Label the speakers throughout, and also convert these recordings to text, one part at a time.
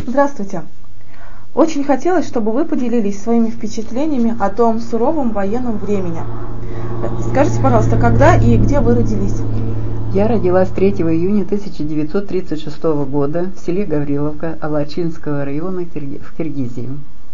Speaker 1: Здравствуйте. Очень хотелось, чтобы вы поделились своими впечатлениями о том суровом военном времени. Скажите, пожалуйста, когда и где вы родились?
Speaker 2: Я родилась 3 июня 1936 года в селе Гавриловка Алачинского района в Киргизии.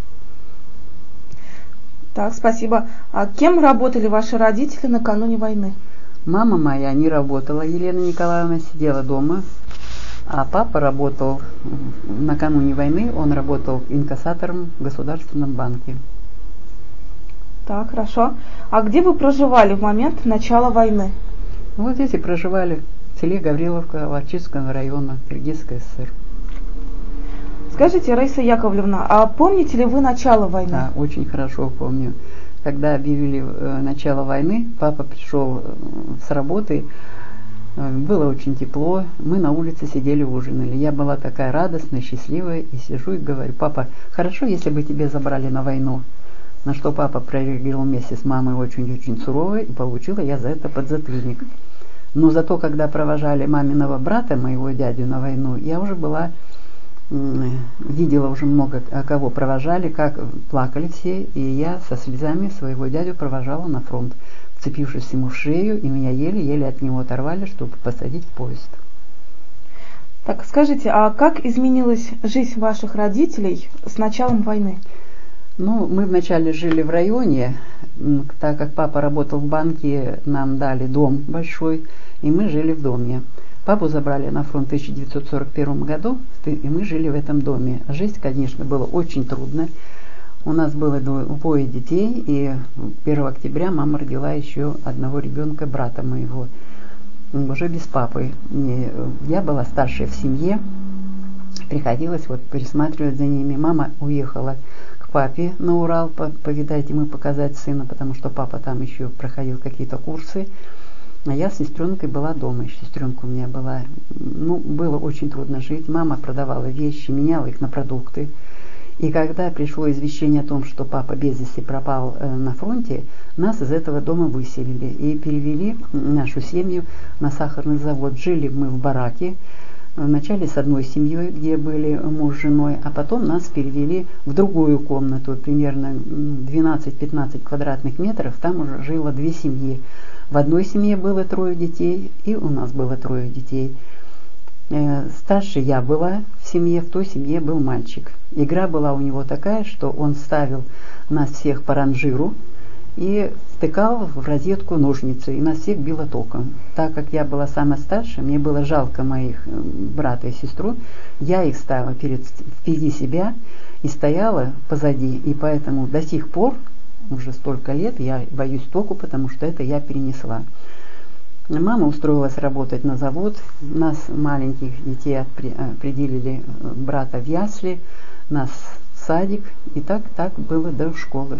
Speaker 1: Так, спасибо. А кем работали ваши родители накануне войны?
Speaker 2: Мама моя не работала, Елена Николаевна сидела дома, а папа работал накануне войны, он работал инкассатором в Государственном банке.
Speaker 1: Так, хорошо. А где вы проживали в момент начала войны?
Speaker 2: Вот здесь и проживали, в селе Гавриловка Алачинского района Киргизской ССР.
Speaker 1: Скажите, Раиса Яковлевна, а помните ли вы начало войны?
Speaker 2: Да, очень хорошо помню. Когда объявили начало войны, папа пришел с работы, было очень тепло, мы на улице сидели, ужинали. Я была такая радостная, счастливая, и сижу и говорю: папа, хорошо, если бы тебя забрали на войну. На что папа прореагировал вместе с мамой очень-очень сурово, и получила я за это подзатыльник. Но зато, когда провожали маминого брата, моего дядю, на войну, я уже была... видела уже много кого провожали, как плакали все, и я со слезами своего дядю провожала на фронт, вцепившись ему в шею, и меня еле-еле от него оторвали, чтобы посадить в поезд.
Speaker 1: Так, скажите, а как изменилась жизнь ваших родителей с началом войны?
Speaker 2: Ну, мы вначале жили в районе, так как папа работал в банке, нам дали дом большой, и мы жили в доме. Папу забрали на фронт в 1941 году, и мы жили в этом доме. Жизнь, конечно, была очень трудной. У нас было двое детей, и 1 октября мама родила еще одного ребенка, брата моего, уже без папы. И я была старшая в семье, приходилось вот присматривать за ними. Мама уехала к папе на Урал повидать ему, показать сына, потому что папа там еще проходил какие-то курсы. А я с сестренкой была дома, сестренка у меня была. Ну, было очень трудно жить. Мама продавала вещи, меняла их на продукты. И когда пришло извещение о том, что папа без вести пропал на фронте, нас из этого дома выселили и перевели нашу семью на сахарный завод. Жили мы в бараке, вначале с одной семьей, где были муж с женой, а потом нас перевели в другую комнату, примерно 12-15 квадратных метров, там уже жило две семьи. В одной семье было 3 детей, и у нас было 3 детей. Старше я была в семье, в той семье был мальчик. Игра была у него такая, что он ставил нас всех по ранжиру и втыкал в розетку ножницы, и нас всех било током. Так как я была самая старшая, мне было жалко моих брата и сестру, я их ставила впереди себя и стояла позади, и поэтому до сих пор, уже столько лет, я боюсь току, потому что это я перенесла. Мама устроилась работать на завод, нас, маленьких детей, определили брата в ясли, нас в садик, и так было до школы.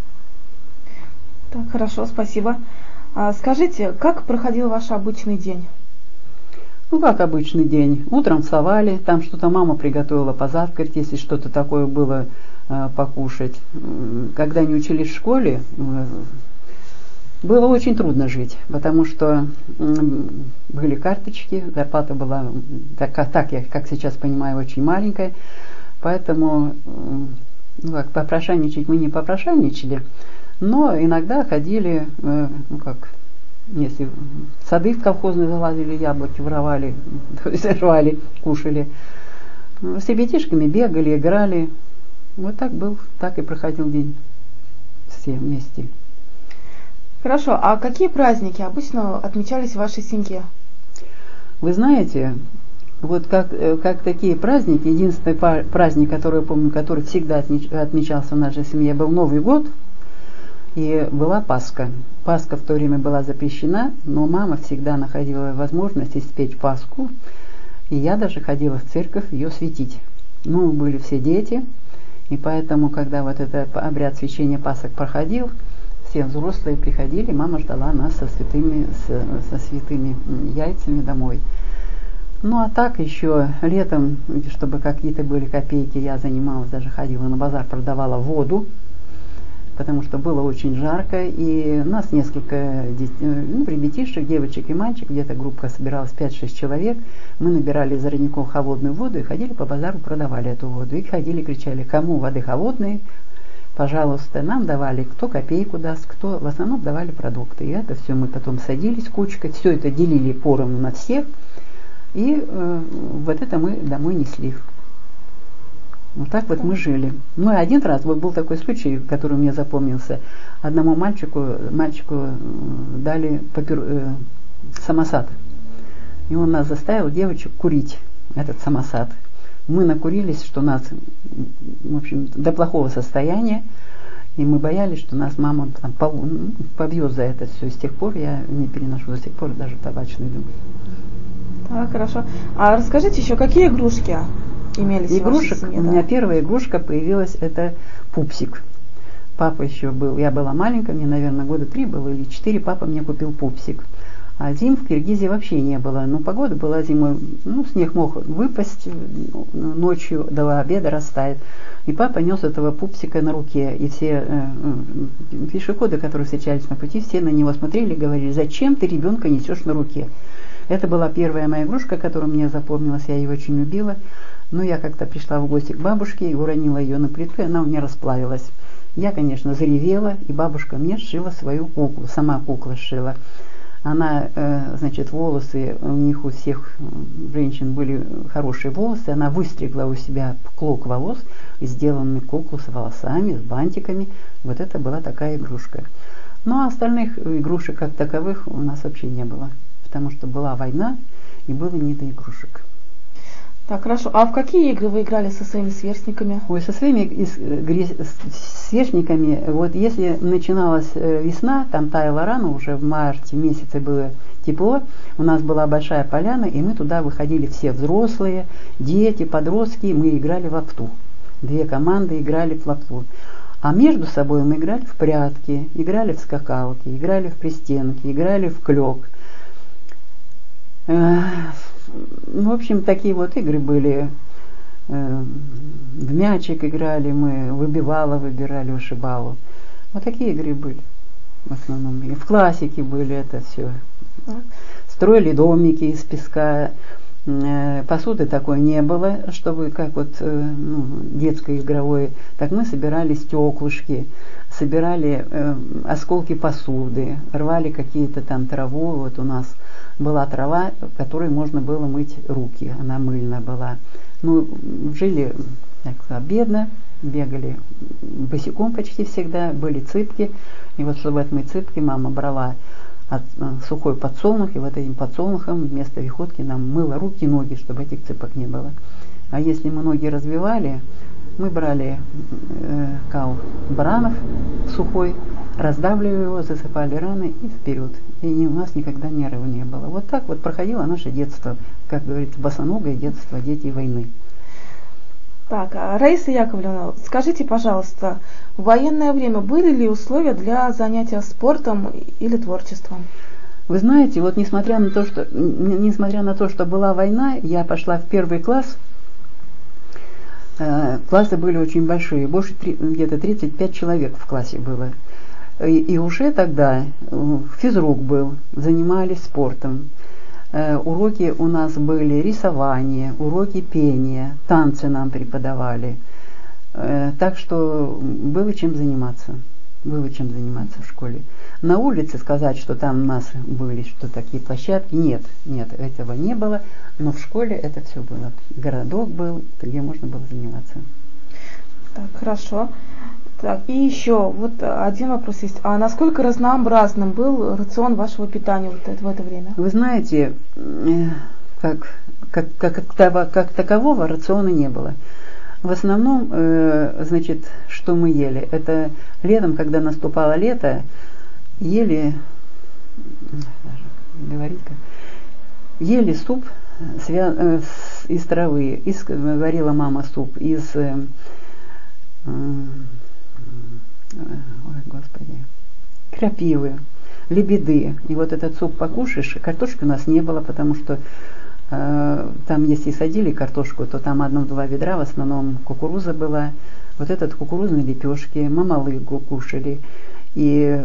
Speaker 1: Так, хорошо, спасибо. А скажите, как проходил ваш обычный день?
Speaker 2: Ну, как обычный день. Утром вставали, там что-то мама приготовила позавтракать, если что-то такое было покушать. Когда не учились в школе, было очень трудно жить, потому что были карточки, зарплата была, так я, как сейчас понимаю, очень маленькая, поэтому ну, как попрошайничать мы не попрошайничали, но иногда ходили, ну как, если в сады в колхозные залазили, яблоки воровали, рвали, кушали, с ребятишками бегали, играли. Вот так и проходил день все вместе.
Speaker 1: Хорошо, а какие праздники обычно отмечались в вашей семье?
Speaker 2: Вы знаете, вот как такие праздники, единственный праздник, который я помню, который всегда отмечался в нашей семье, был Новый год и была Пасха. Пасха в то время была запрещена, но мама всегда находила возможность испечь Пасху, и я даже ходила в церковь ее светить. Ну, были все дети. И поэтому, когда вот этот обряд священия Пасок проходил, все взрослые приходили, мама ждала нас со святыми яйцами домой. Ну а так еще летом, чтобы какие-то были копейки, я занималась, даже ходила на базар, продавала воду. потому что было очень жарко, и нас несколько ребятишек, девочек и мальчик, где-то группа собиралась 5-6 человек, мы набирали из родников холодную воду и ходили по базару, продавали эту воду. И ходили, кричали, кому воды холодные, пожалуйста, нам давали, кто копейку даст, кто, в основном давали продукты. И это все мы потом садились кучкой, все это делили поровну на всех, и вот это мы домой несли. Вот так вот мы жили. Ну и один раз, вот был такой случай, который мне запомнился, одному мальчику дали самосад. И он нас заставил, девочек, курить этот самосад. Мы накурились, что нас, в общем, до плохого состояния, и мы боялись, что нас мама там побьет за это все. И с тех пор я не переношу до сих пор даже табачный дым.
Speaker 1: Так, хорошо. А расскажите еще, какие игрушки имелись в вашей семье?
Speaker 2: У меня первая игрушка появилась, это пупсик. Папа еще был, я была маленькая, мне, наверное, года 3 было или 4, папа мне купил пупсик. А зим в Киргизии вообще не было. Ну, погода была зимой, снег мог выпасть ночью, до обеда растает. И папа нес этого пупсика на руке. И все пешеходы, которые встречались на пути, все на него смотрели и говорили, зачем ты ребенка несешь на руке? Это была первая моя игрушка, которая мне запомнилась, я ее очень любила. Но я как-то пришла в гости к бабушке и уронила ее на плиту, и она у меня расплавилась. Я, конечно, заревела, и бабушка мне сшила свою куклу, сама кукла сшила. Она, значит, волосы, у них у всех женщин были хорошие волосы, она выстригла у себя клок волос, и сделанную куклу с волосами, с бантиками. Вот это была такая игрушка. Ну, а остальных игрушек как таковых у нас вообще не было, потому что была война, и было не до игрушек.
Speaker 1: Так, хорошо. А в какие игры вы играли со своими сверстниками?
Speaker 2: Ой, со своими сверстниками, вот если начиналась весна, там таяла рано, уже в марте месяце было тепло, у нас была большая поляна, и мы туда выходили все взрослые, дети, подростки, мы играли в лапту. 2 команды играли в лапту. А между собой мы играли в прятки, играли в скакалки, играли в пристенки, играли в клёк. В общем, такие вот игры были. В мячик играли мы, выбирали, вышибалу. Вот такие игры были в основном. И в классике были это все. Строили домики из песка. Посуды такой не было, чтобы как вот детской игровой. Так мы собирали стеклышки, собирали осколки посуды, рвали какие-то там траву. Вот у нас была трава, которой можно было мыть руки, она мыльная была. Ну, жили так, бедно, бегали босиком почти всегда, были цыпки. И вот чтобы отмыть цыпки, мама брала сухой подсолнух, и вот этим подсолнухом вместо виходки нам мыла руки и ноги, чтобы этих цыпок не было. А если мы ноги развивали, мы брали кал баранов сухой, раздавливали его, засыпали раны и вперед. И у нас никогда нервов не было. Вот так вот проходило наше детство, как говорится, босоногое детство, дети войны.
Speaker 1: Так, Раиса Яковлевна, скажите, пожалуйста, в военное время были ли условия для занятия спортом или творчеством?
Speaker 2: Вы знаете, вот несмотря на то, что была война, я пошла в 1 класс. Классы были очень большие, больше где-то 35 человек в классе было. И уже тогда физрук был, занимались спортом. Уроки у нас были рисование, уроки пения, танцы нам преподавали. Так что было чем заниматься. Было чем заниматься в школе. На улице сказать, что там у нас были что такие площадки, нет, этого не было. Но в школе это все было. Городок был, где можно было заниматься.
Speaker 1: Так, хорошо. Так, и еще вот один вопрос есть. А насколько разнообразным был рацион вашего питания в это время?
Speaker 2: Вы знаете, как такового рациона не было. В основном, значит, что мы ели? Это летом, когда наступало лето, ели суп из травы. Варила мама суп из крапивы, лебеды. И вот этот суп покушаешь, картошки у нас не было, потому что Там, если садили картошку, то там 1-2 ведра, в основном кукуруза была. Вот этот кукурузные лепешки, мамалыгу кушали. И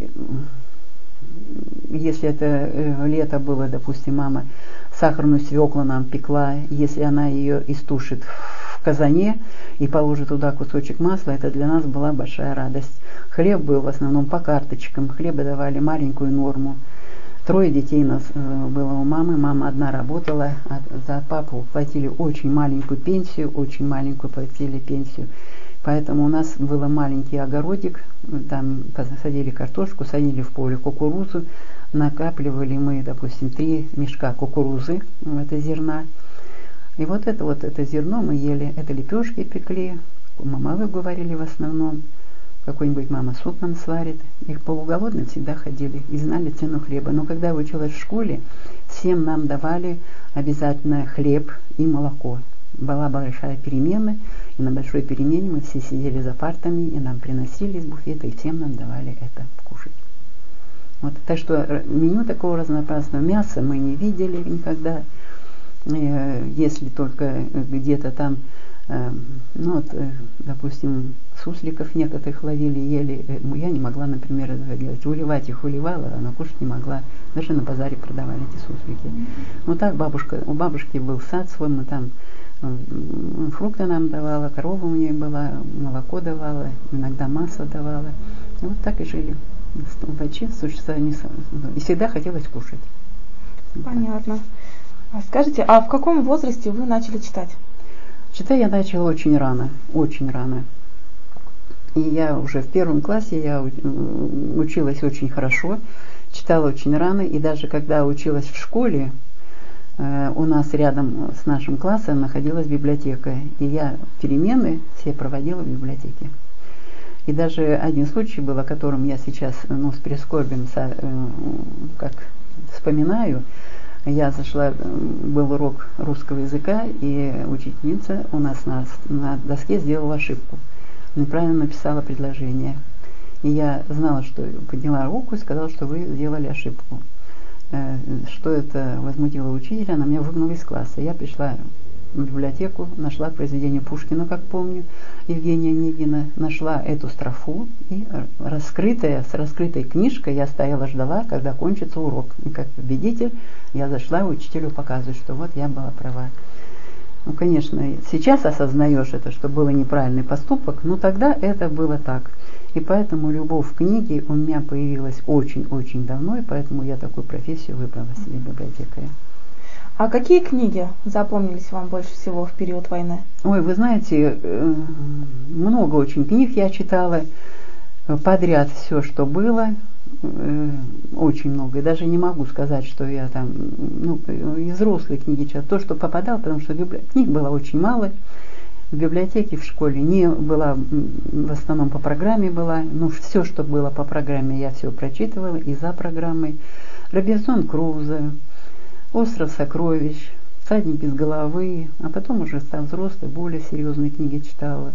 Speaker 2: если это лето было, допустим, мама сахарную свеклу нам пекла, если она ее истушит в казане и положит туда кусочек масла, это для нас была большая радость. Хлеб был в основном по карточкам, хлеба давали маленькую норму. 3 детей у нас было у мамы, мама одна работала, а за папу платили очень маленькую пенсию, очень маленькую платили пенсию. Поэтому у нас был маленький огородик, там посадили картошку, садили в поле кукурузу, накапливали мы, допустим, 3 мешка кукурузы, это зерна. И вот это зерно мы ели, это лепешки пекли, мамалыгу варили в основном, какой-нибудь мама суп нам сварит. Их полуголодные всегда ходили и знали цену хлеба. Но когда я училась в школе, всем нам давали обязательно хлеб и молоко. Была большая перемена, и на большой перемене мы все сидели за партами, и нам приносили из буфета, и всем нам давали это кушать. Вот, так что меню такого разнообразного. Мяса мы не видели никогда, если только где-то там, допустим, сусликов некоторых ловили, ели. Я не могла, например, этого делать. Уливать их уливала, но кушать не могла. Даже на базаре продавали эти суслики. Ну так у бабушки был сад свой, мы там фрукты нам давала, корова у нее была, молоко давала, иногда масло давала. И вот так и жили. Врачи и всегда хотелось кушать.
Speaker 1: Понятно. А скажите, а в каком возрасте вы начали читать?
Speaker 2: Читать я начала очень рано. И я уже в 1 классе я училась очень хорошо, читала очень рано, и даже когда училась в школе, у нас рядом с нашим классом находилась библиотека, и я перемены все проводила в библиотеке. И даже один случай был, о котором я сейчас с прискорбием как вспоминаю. Я зашла, был урок русского языка, и учительница у нас на доске сделала ошибку. Неправильно написала предложение. И я знала, что подняла руку и сказала, что вы сделали ошибку. Что это возмутило учителя, она меня выгнала из класса. Я пришла в библиотеку, нашла произведение Пушкина, как помню, Евгения Онегина, нашла эту строфу, и с раскрытой книжкой я стояла, ждала, когда кончится урок. И как победитель я зашла и учителю показываю, что вот я была права. Ну, конечно, сейчас осознаешь это, что был неправильный поступок, но тогда это было так. И поэтому любовь к книге у меня появилась очень-очень давно, и поэтому я такую профессию выбрала себе, библиотекаря.
Speaker 1: А какие книги запомнились вам больше всего в период войны?
Speaker 2: Ой, вы знаете, много очень книг я читала, подряд все, что было, очень много. И даже не могу сказать, что я там, и взрослые книги читала, то, что попадало, потому что книг было очень мало. В библиотеке в школе не была, в основном по программе была, но все, что было по программе, я все прочитывала, и за программой. Робинзон Крузо, Остров сокровищ, Всадник без головы, а потом уже став взрослой, более серьезные книги читала.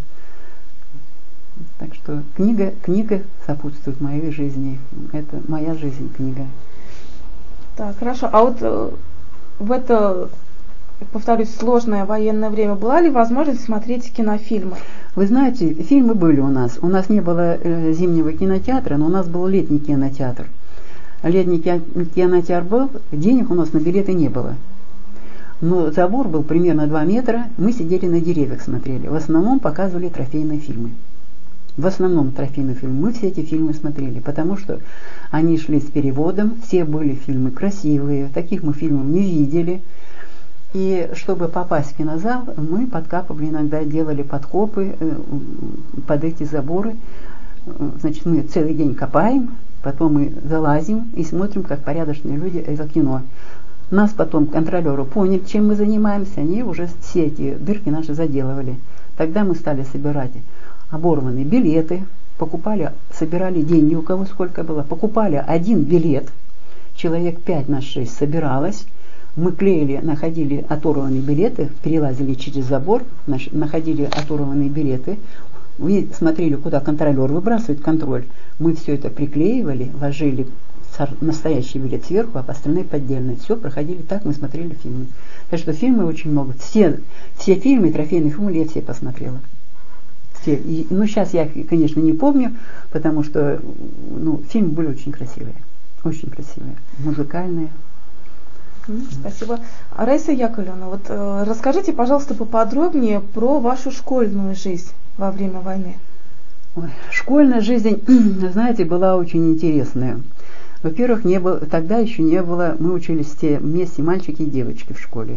Speaker 2: Так что книга сопутствует моей жизни. Это моя жизнь, книга.
Speaker 1: Так, хорошо. А вот в это, повторюсь, сложное военное время была ли возможность смотреть кинофильмы?
Speaker 2: Вы знаете, фильмы были у нас. У нас не было зимнего кинотеатра, но у нас был летний кинотеатр. Летний кинотеатр был, денег у нас на билеты не было. Но забор был примерно 2 метра, мы сидели на деревьях, смотрели. В основном показывали трофейные фильмы. Мы все эти фильмы смотрели, потому что они шли с переводом, все были фильмы красивые, таких мы фильмов не видели. И чтобы попасть в кинозал, мы подкапывали, иногда делали подкопы под эти заборы. Значит, мы целый день копаем, потом мы залазим и смотрим, как порядочные люди, это кино. Нас потом контролеры поняли, чем мы занимаемся, они уже все эти дырки наши заделывали. Тогда мы стали собирать оборванные билеты, собирали деньги, у кого сколько было, покупали 1 билет, человек 5 на 6 собиралось, мы находили оторванные билеты, перелазили через забор, находили оторванные билеты, смотрели, куда контролер выбрасывает контроль, мы все это приклеивали, ложили настоящий билет сверху, а остальные поддельные. Все проходили так, мы смотрели фильмы. Так что фильмы очень много. Все фильмы, трофейные фильмы я все посмотрела. Все. Сейчас я, конечно, не помню, потому что фильмы были очень красивые. Очень красивые. Музыкальные.
Speaker 1: Спасибо. Раиса Яковлевна, вот расскажите, пожалуйста, поподробнее про вашу школьную жизнь во время войны.
Speaker 2: Ой, школьная жизнь, знаете, была очень интересная. Во-первых, тогда еще не было, мы учились все вместе, мальчики и девочки в школе.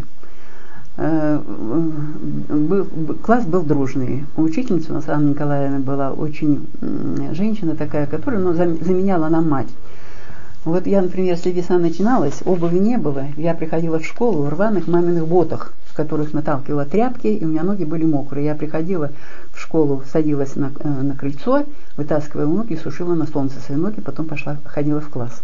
Speaker 2: Класс был дружный. Учительница у нас, Анна Николаевна, была очень женщина такая, которая заменяла нам мать. Вот я, например, если весна начиналась, обуви не было, я приходила в школу в рваных маминых ботах, в которых наталкивала тряпки, и у меня ноги были мокрые. Я приходила в школу, садилась на крыльцо, вытаскивала ноги, сушила на солнце свои ноги, потом заходила в класс.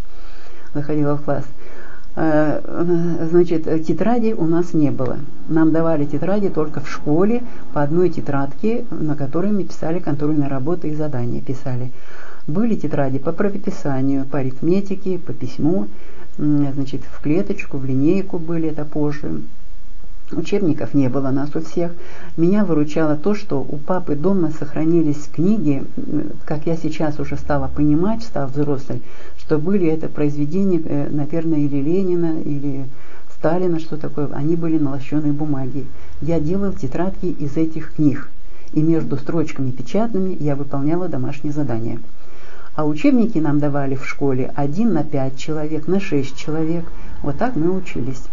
Speaker 2: Значит, тетрадей у нас не было. Нам давали тетради только в школе, по одной тетрадке, на которой мы писали контрольные работы и задания писали. Были тетради по правописанию, по арифметике, по письму, значит, в клеточку, в линейку были, это позже. Учебников не было нас у всех. Меня выручало то, что у папы дома сохранились книги, как я сейчас уже стала понимать, став взрослой, что были это произведения, наверное, или Ленина, или Сталина, что такое, они были на лощеной бумаге. Я делала тетрадки из этих книг, и между строчками печатными я выполняла домашние задания. А учебники нам давали в школе 1 на 5 человек, на 6 человек. Вот так мы учились.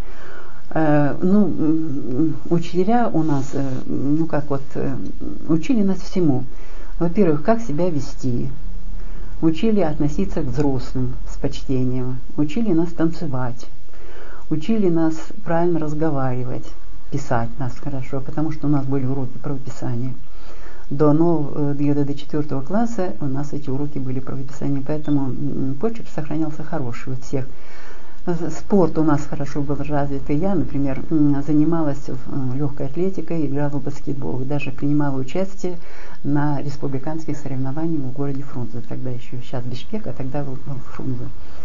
Speaker 2: Учителя у нас, учили нас всему. Во-первых, как себя вести. Учили относиться к взрослым с почтением. Учили нас танцевать. Учили нас правильно разговаривать, писать нас хорошо, потому что у нас были уроки правописания. Где-то до 4 класса у нас эти уроки были правописания, поэтому почерк сохранялся хороший у всех. Спорт у нас хорошо был развит, и я, например, занималась легкой атлетикой, играла в баскетбол, даже принимала участие на республиканских соревнованиях в городе Фрунзе, тогда еще, сейчас Бишкек, а тогда был Фрунзе.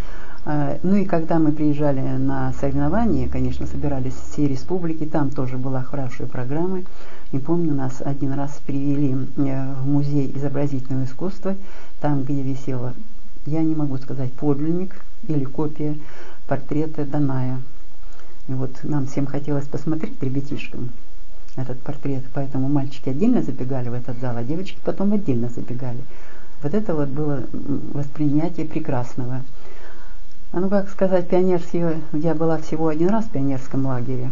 Speaker 2: И когда мы приезжали на соревнования, конечно, собирались все республики, там тоже была хорошая программа. И помню, нас один раз привели в музей изобразительного искусства, там, где висела, я не могу сказать, подлинник или копия портрета Даная. И вот нам всем хотелось посмотреть, ребятишкам, этот портрет, поэтому мальчики отдельно забегали в этот зал, а девочки потом отдельно забегали. Вот это вот было воспринятие прекрасного. Как сказать, пионерские, я была всего один раз в пионерском лагере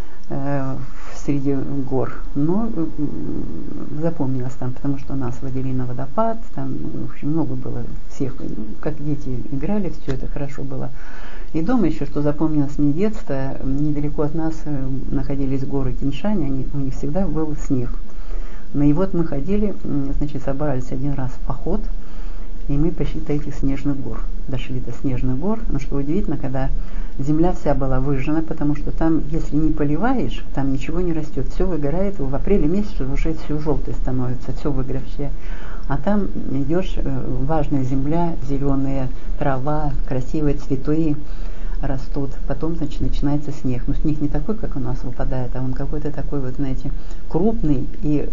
Speaker 2: среди гор, но запомнилось там, потому что нас водили на водопад, там, в общем, много было всех, как дети играли, все это хорошо было. И дома еще, что запомнилось мне детство, недалеко от нас находились горы Тянь-Шань, у них всегда был снег. И вот мы ходили, значит, собрались один раз в поход, и мы пошли до этих снежных гор. Дошли до снежных гор, но что удивительно, когда земля вся была выжжена, потому что там, если не поливаешь, там ничего не растет, все выгорает, в апреле месяце уже все желтое становится, все выгоревшее. А там идешь, влажная земля, зеленая трава, красивые цветы растут. Потом, значит, начинается снег. Но снег не такой, как у нас выпадает, а он какой-то такой, вот, знаете, крупный, и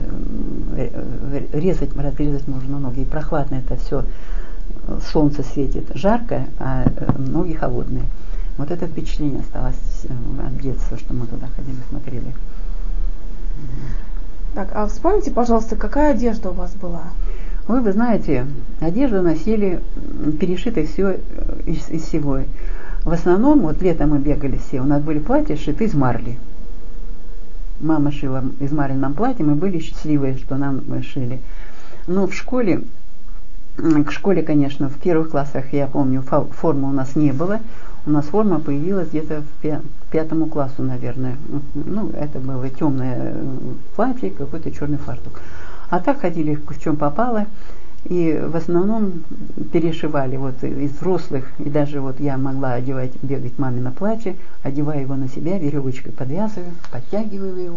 Speaker 2: разрезать можно ноги. И прохладно это все, солнце светит, жарко, а ноги холодные. Вот это впечатление осталось от детства, что мы туда ходили, смотрели.
Speaker 1: Так, а вспомните, пожалуйста, какая одежда у вас была?
Speaker 2: Вы знаете, одежду носили, перешитой все из всего. В основном, вот летом мы бегали все, у нас были платья сшиты из марли. Мама шила из марли нам платье, мы были счастливые, что нам шили. Но в школе, конечно, в первых классах, я помню, формы у нас не было. У нас форма появилась где-то к 5 классу, наверное. Это было темное платье, какой-то черный фартук. А так ходили в чем попало. И в основном перешивали вот из взрослых. И даже вот я могла бегать мамино платье, одевая его на себя, веревочкой подвязываю, подтягиваю его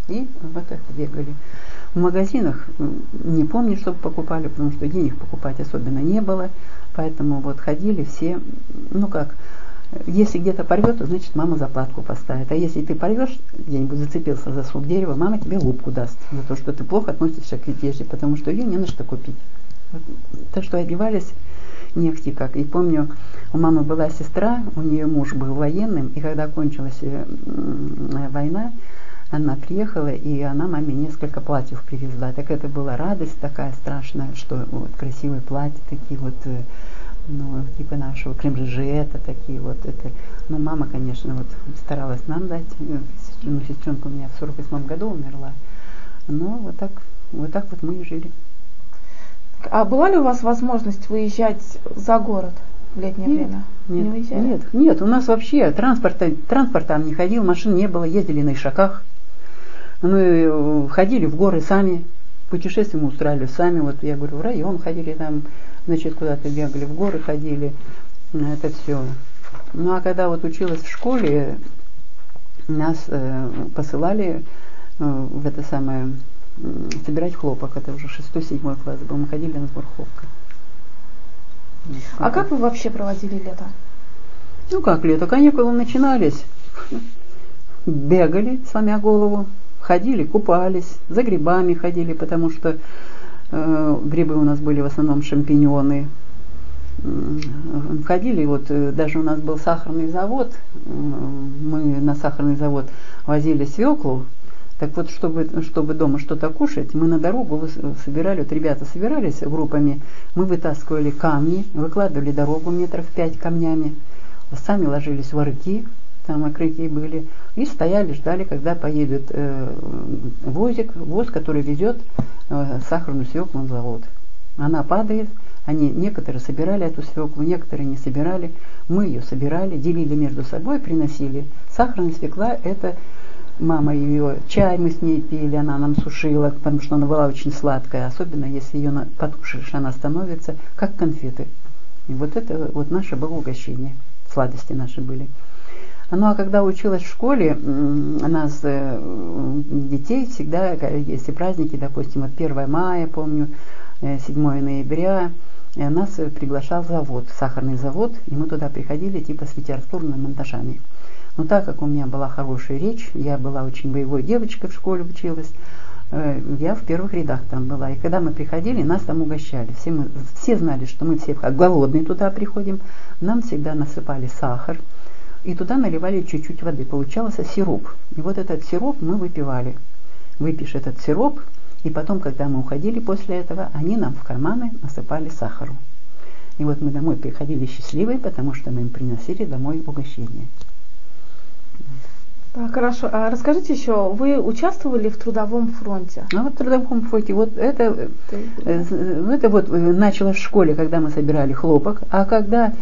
Speaker 2: И вот это бегали. В магазинах не помню, чтобы покупали, потому что денег покупать особенно не было. Поэтому вот ходили все, ну как, если где-то порвет, то значит мама заплатку поставит. А если ты порвешь, где-нибудь зацепился за сук дерева, мама тебе лупку даст за то, что ты плохо относишься к одежде, потому что ее не на что купить. Вот. Так что одевались не ахти как. И помню, у мамы была сестра, у нее муж был военным, и когда кончилась война, она приехала, и она маме несколько платьев привезла. Так это была радость такая страшная, что вот красивые платья, такие вот, ну, типа нашего крем-жижета, такие вот. Это. Ну, мама, конечно, вот старалась нам дать. Ну, сестренка у меня в 48 году умерла. Но вот так вот мы и жили.
Speaker 1: А была ли у вас возможность выезжать за город в летнее время?
Speaker 2: Нет, у нас вообще транспорт там не ходил, машин не было, ездили на ишаках. Мы ходили в горы сами, путешествия мы устраивали сами. Вот я говорю, в район ходили там, значит, куда-то бегали, в горы ходили. Это все. Ну а когда вот училась в школе, нас посылали в это самое собирать хлопок. Это уже 6-7 класс был. Мы ходили на сбор хлопка.
Speaker 1: А как вы вообще проводили лето?
Speaker 2: Ну как лето? Каникулы начинались. Бегали, сломя голову. Ходили, купались, за грибами ходили, потому что грибы у нас были в основном шампиньоны. Ходили, вот даже у нас был сахарный завод, мы на сахарный завод возили свеклу. Так вот, чтобы дома что-то кушать, мы на дорогу собирали, вот ребята собирались группами, мы вытаскивали камни, выкладывали дорогу метров 5 камнями, сами ложились в орыки, там окрыки были, и стояли, ждали, когда поедет воз, который везет сахарную свеклу на завод. Она падает, некоторые собирали эту свеклу, некоторые не собирали, мы ее собирали, делили между собой, приносили. Сахарная свекла — это мама ее, чай мы с ней пили, она нам сушила, потому что она была очень сладкая, особенно если ее потушишь, она становится как конфеты. И вот это вот наше было угощение, сладости наши были. Ну а когда училась в школе, у нас детей всегда, если праздники, допустим, вот 1 мая, помню, 7 ноября, нас приглашал завод, сахарный завод, и мы туда приходили типа с литературными монтажами. Но так как у меня была хорошая речь, я была очень боевой девочкой, в школе училась, я в первых рядах там была. И когда мы приходили, нас там угощали. Все знали, что мы все голодные туда приходим. Нам всегда насыпали сахар. И туда наливали чуть-чуть воды. Получался сироп. И вот этот сироп мы выпивали. Выпьешь этот сироп, и потом, когда мы уходили после этого, они нам в карманы насыпали сахару. И вот мы домой приходили счастливые, потому что мы им приносили домой угощение.
Speaker 1: Так, хорошо. А расскажите еще, вы участвовали в Трудовом фронте?
Speaker 2: А вот в Трудовом фронте, вот это вот началось в школе, когда мы собирали хлопок, а когда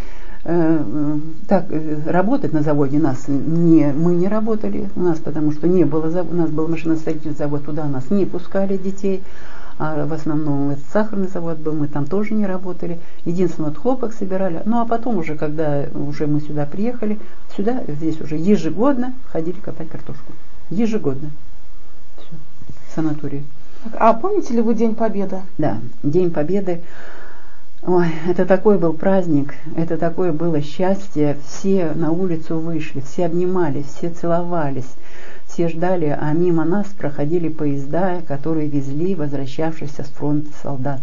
Speaker 2: работать на заводе мы не работали, у нас, потому что не было, у нас был машиностроительный завод, туда нас не пускали детей, а в основном это сахарный завод был, мы там тоже не работали, единственное, вот хлопок собирали. Ну а потом уже, когда уже мы сюда приехали, здесь уже ежегодно ходили копать картошку, ежегодно, все, в санатории.
Speaker 1: А помните ли вы День Победы?
Speaker 2: Да, День Победы. Ой, это такой был праздник, это такое было счастье, все на улицу вышли, все обнимались, все целовались, все ждали, а мимо нас проходили поезда, которые везли возвращавшихся с фронта солдат.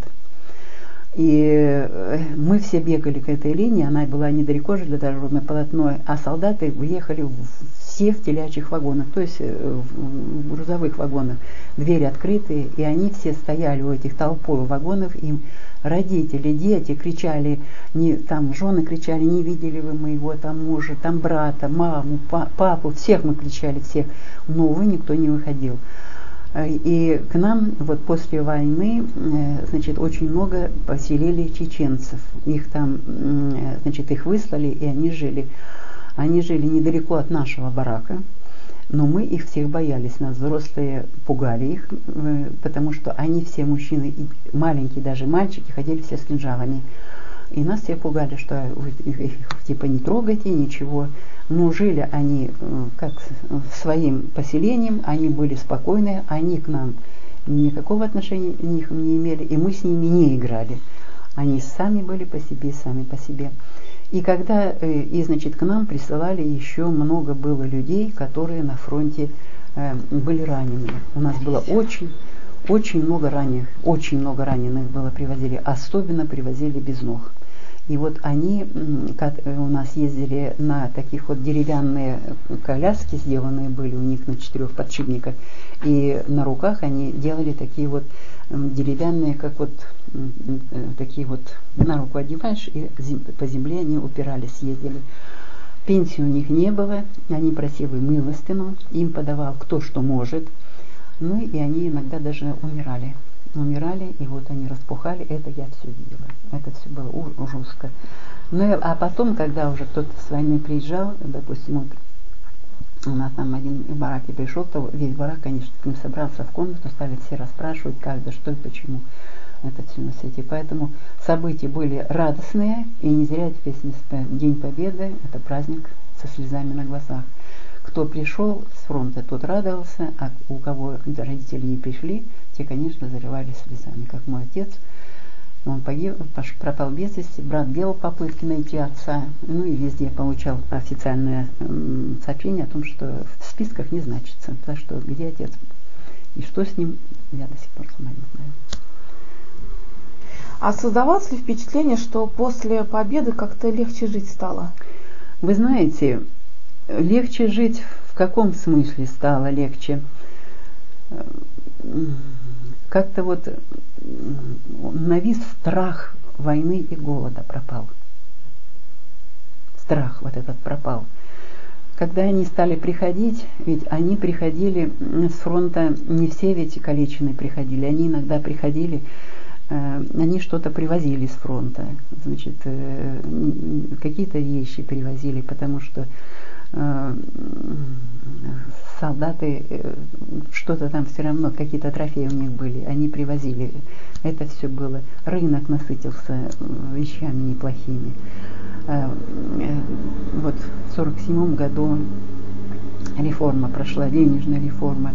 Speaker 2: И мы все бегали к этой линии, она была недалеко железнодорожное полотно, а солдаты въехали все в телячьих вагонах, то есть в грузовых вагонах, двери открытые, и они все стояли у этих толпой вагонов, им родители, дети кричали, там жены кричали, не видели вы моего там мужа, там брата, маму, папу, всех мы кричали, всех, но, увы, никто не выходил. И к нам вот после войны, значит, очень много поселили чеченцев, их там, значит, их выслали, и они жили недалеко от нашего барака. Но мы их всех боялись, нас взрослые пугали их, потому что они все мужчины, маленькие даже мальчики, ходили все с кинжалами. И нас все пугали, что вы их типа не трогайте, ничего. Но жили они как своим поселением, они были спокойные, они к нам никакого отношения не имели, и мы с ними не играли. Они сами были по себе, сами по себе. И когда, значит, к нам присылали еще много было людей, которые на фронте были ранены. У нас было очень много раненых было привозили, особенно привозили без ног. И вот они у нас ездили на таких вот деревянные коляски, сделанные были у них на 4 подшипниках, и на руках они делали такие вот деревянные, как вот такие вот, на руку одеваешь, и по земле они упирались, ездили. Пенсии у них не было, они просили милостину, им подавал кто что может, ну и они иногда даже умирали, и вот они распухали, это я все видела, это все было жестко. Ну, а потом, когда уже кто-то с войны приезжал, допустим, вот у нас там один в бараке пришел, то весь барак, конечно, к ним собрался в комнату, стали все расспрашивать, как, да что и почему это все на свете. Поэтому события были радостные, и не зря весь День Победы, это праздник со слезами на глазах. Кто пришел с фронта, тот радовался, а у кого родители не пришли, те, конечно, заливались слезами, как мой отец. Он погиб, пропал без вести, брат делал попытки найти отца, ну и везде получал официальное сообщение о том, что в списках не значится, так что где отец и что с ним, я до сих пор сама не знаю.
Speaker 1: А создавалось ли впечатление, что после победы как-то легче жить стало?
Speaker 2: Вы знаете, легче жить в каком смысле стало легче? Как-то вот навис страх войны и голода пропал. Страх вот этот пропал. Когда они стали приходить, ведь они приходили с фронта, не все ведь калеченные приходили, они иногда приходили, они что-то привозили с фронта, значит, какие-то вещи привозили, потому что солдаты что-то там все равно, какие-то трофеи у них были, они привозили. Это все было. Рынок насытился вещами неплохими. Вот в 1947 году реформа прошла, денежная реформа.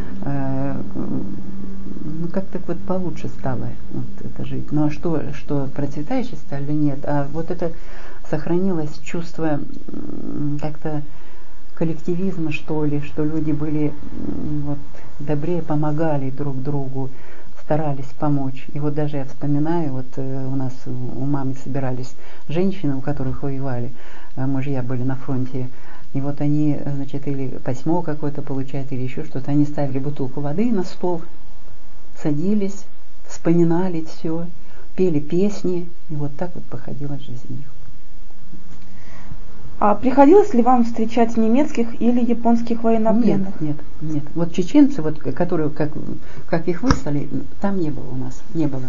Speaker 2: Ну, как-то вот получше стало вот это жить. Ну, а что процветающе стали, нет. А вот это сохранилось чувство как-то коллективизма, что ли, что люди были вот добрее, помогали друг другу, старались помочь. И вот даже я вспоминаю, вот у нас у мамы собирались женщины, у которых воевали, мужья были на фронте, и вот они, значит, или письмо какое-то получают, или еще что-то, они ставили бутылку воды на стол, садились, вспоминали все, пели песни, и вот так вот походила жизнь у них.
Speaker 1: А приходилось ли вам встречать немецких или японских военнопленных?
Speaker 2: Нет. Вот чеченцы, вот, которые, как их выслали, там не было у нас, не было.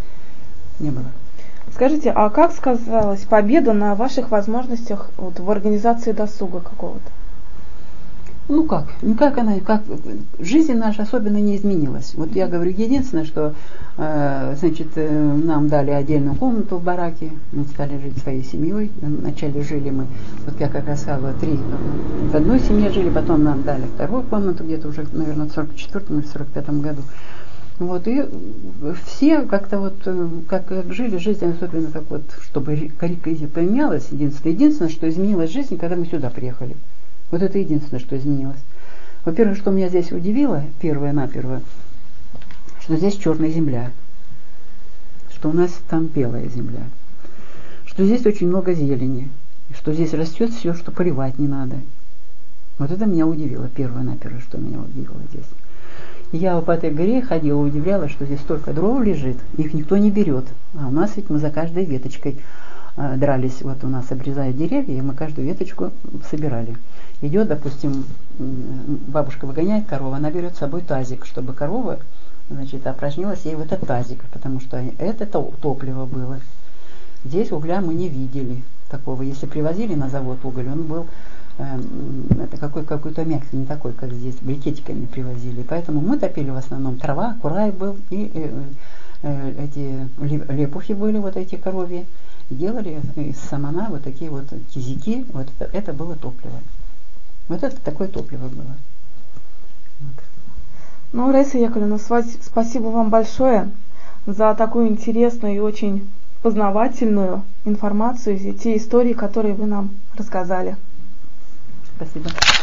Speaker 1: Скажите, а как сказалась победа на ваших возможностях вот, в организации досуга какого-то?
Speaker 2: Ну как она, жизнь наша особенно не изменилась. Вот я говорю, единственное, что, значит, нам дали отдельную комнату в бараке, мы стали жить своей семьей. Вначале жили мы, вот я как раз сказала, 3 в одной семье жили, потом нам дали вторую комнату, где-то уже, наверное, в 1944 или 1945 году. Вот, и все как-то вот, как жили жизнь, особенно так вот, чтобы поменялась, единственное, что изменилась жизнь, когда мы сюда приехали. Вот это единственное, что изменилось. Во-первых, что меня здесь удивило, первое-наперво, что здесь черная земля, что у нас там белая земля, что здесь очень много зелени, что здесь растет все, что поливать не надо. Вот это меня удивило, первое-наперво, что меня удивило здесь. Я по этой горе ходила, удивлялась, что здесь столько дров лежит, их никто не берет. А у нас ведь мы за каждой веточкой дрались, вот у нас обрезают деревья, и мы каждую веточку собирали. Идет, допустим, бабушка выгоняет корову, она берет с собой тазик, чтобы корова, значит, опорожнилась ей в этот тазик, потому что это топливо было. Здесь угля мы не видели такого. Если привозили на завод уголь, он был это какой-то мягкий, не такой, как здесь, брикетиками привозили. Поэтому мы топили в основном трава, курай был, и эти лепухи были, вот эти коровьи, делали из самана вот такие вот кизики, вот это было топливо. Вот это такое топливо было. Вот.
Speaker 1: Ну, Раиса Яковлевна, спасибо вам большое за такую интересную и очень познавательную информацию, те истории, которые вы нам рассказали.
Speaker 2: Спасибо.